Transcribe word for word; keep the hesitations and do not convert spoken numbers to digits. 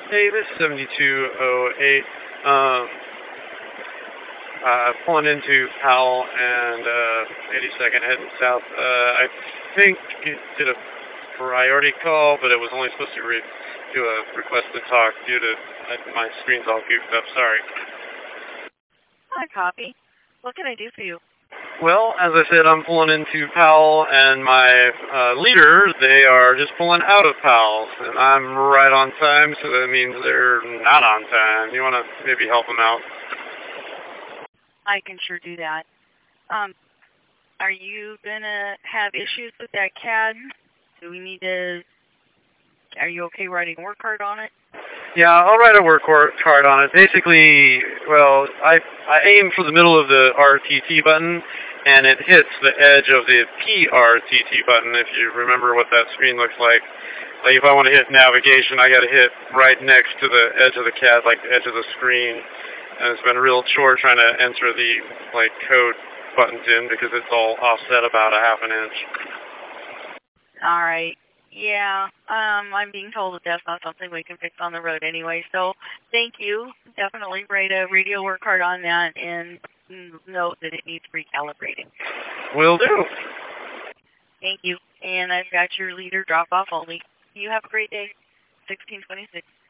Davis, seventy-two oh eight. Um, uh, pulling into Powell and uh, eighty-second heading south. Uh, I think it did a priority call, but it was only supposed to re- do a request to talk due to uh, my screen's all goofed up. Sorry. Hi, copy. What can I do for you? Well, as I said, I'm pulling into Powell, and my uh, leaders, they are just pulling out of Powell's, and I'm right on time, so that means they're not on time. You want to maybe help them out? I can sure do that. Um, are you going to have issues with that C A D? Do we need to... Are you okay writing a work card on it? Yeah, I'll write a work card on it. Basically, well, I I aim for the middle of the R T T button, and it hits the edge of the P R T T button, if you remember what that screen looks like. Like, if I want to hit navigation, I got to hit right next to the edge of the C A D, like the edge of the screen. And it's been a real chore trying to enter the, like, code buttons in because it's all offset about a half an inch. All right. Yeah, um, I'm being told that that's not something we can fix on the road anyway, so thank you. Definitely write a radio work card on that and note that it needs recalibrating. Will do. Thank you. And I've got your leader drop off only. You have a great day. sixteen twenty-six.